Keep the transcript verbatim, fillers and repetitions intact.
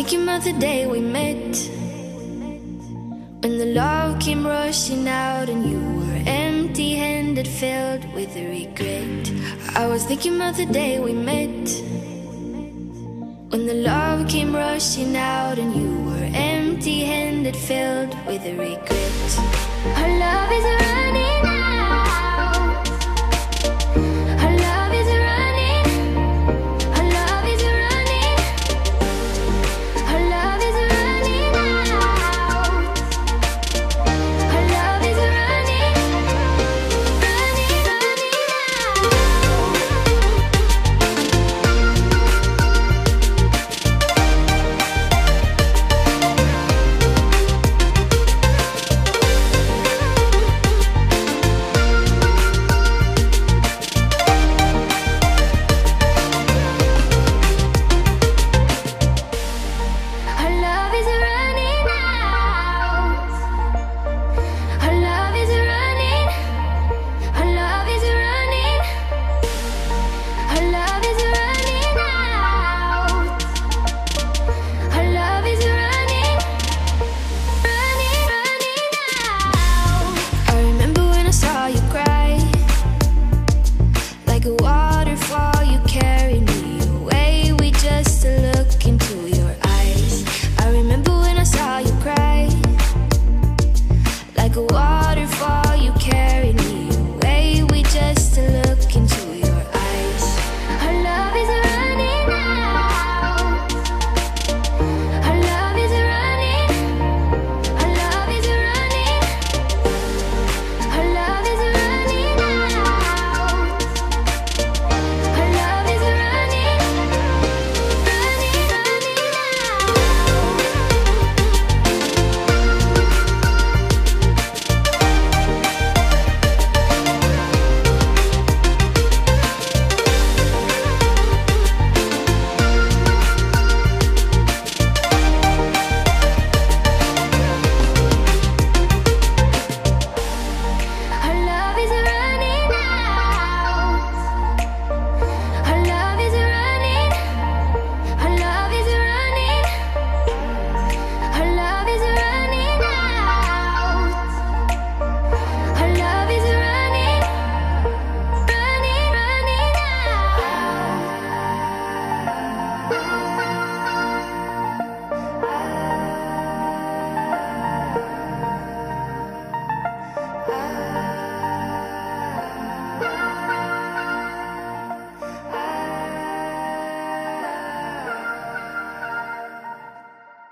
thinking about the day we met, when the love came rushing out and you were empty-handed, filled with regret. I was thinking about the day we met, when the love came rushing out and you were empty-handed, filled with regret. Our love is running out.